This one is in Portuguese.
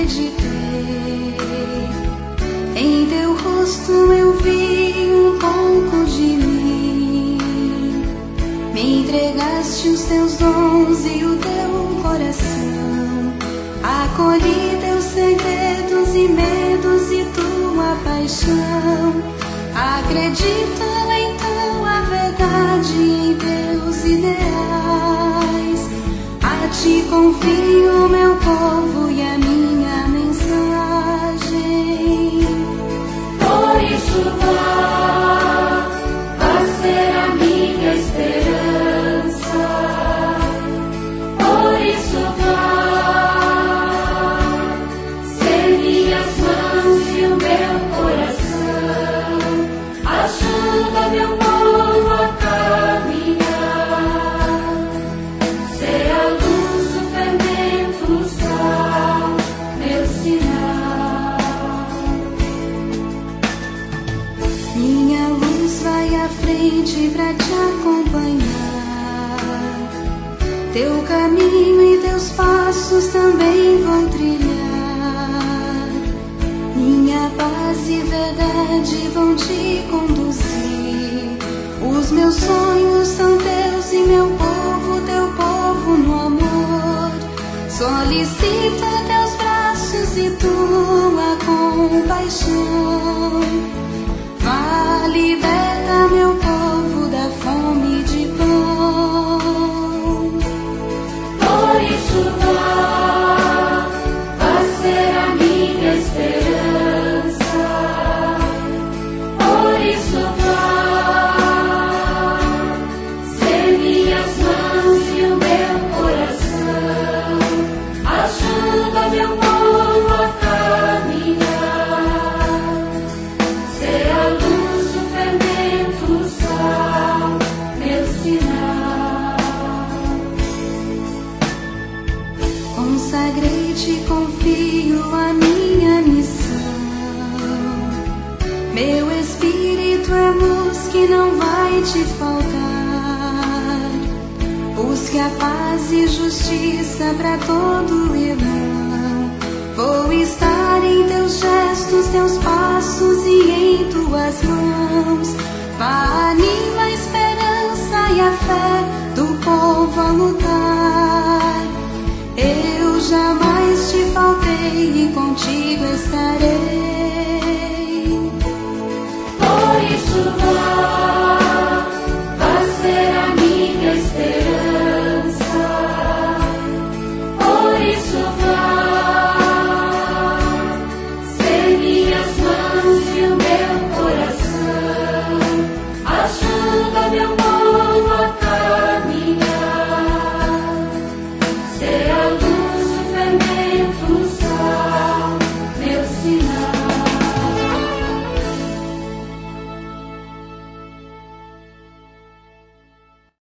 acreditei. Em teu rosto eu vi um pouco de mim. Me entregaste os teus dons e o teu coração. Acolhi teus segredos e medos e tua paixão. Acredito então a verdade em teus ideais. A ti confio meu povo e a minha mensagem. Por isso vá ser a minha esperança. Por isso vá ser minhas mãos e o meu coração. Ajuda meu povo a caminhar. Ser a luz, o fermento, o sal, meu sinal. Minha luz vai à frente pra te acompanhar. Teu caminho e teus passos também vou trilhar. Minha paz e verdade vão te conduzir. Os meus sonhos são teus e meu povo, teu povo no amor. Solicita teus braços e tua compaixão. Vá, liberta meu povo da fome de pão. Por isso vá ser a minha esperança. Por isso vá ser minhas mãos e o meu coração. Ajuda meu povo a caminhar. Ser a luz, o fermento, o sal, meu sinal. Consagrei-te, confio a minha missão. Meu espírito é luz que não vai te faltar. Busque a paz e justiça para todo irmão. Vou estar em teus gestos, teus passos e em tuas mãos. Vá, anima a esperança e a fé do povo a lutar. Eu jamais te faltei e contigo estarei.